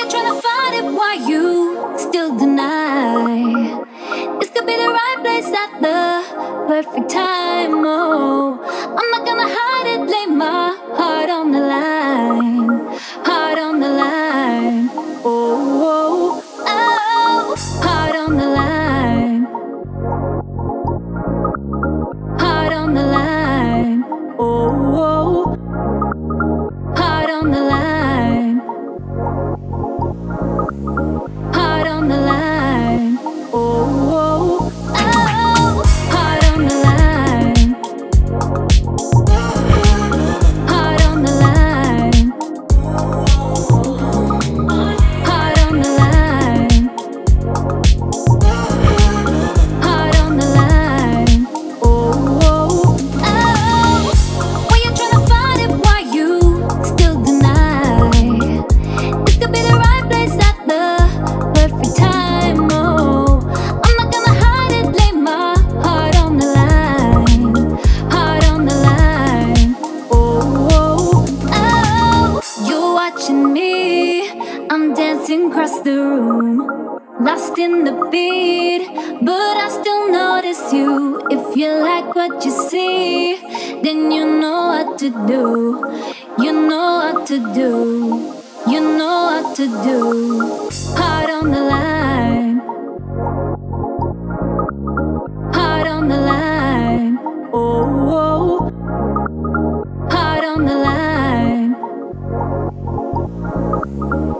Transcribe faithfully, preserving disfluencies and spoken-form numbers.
you're trying to find it, why you still deny? This could be the right place at the perfect time. Oh, I'm not gonna hide it, lay my heart on the line, heart on the line. Oh, oh, oh, heart on the line, heart on the line. Oh, oh, heart on the line, heart on the line. Oh, oh, oh, heart on the line, heart on the line, heart on the line, heart on the line. Oh, oh, oh. When you're trying to find it, why you still deny? This could be the right place at the perfect time. Oh, I'm not gonna hide it, lay my heart on the line, heart on the line. Oh, oh, oh. You're watching me, I'm dancing across the room, lost in the beat, but I still notice you. If you like what you see, then you know what to do. You know what to do. You know what to do. Heart on the line, heart on the line. Oh, oh, heart on the line,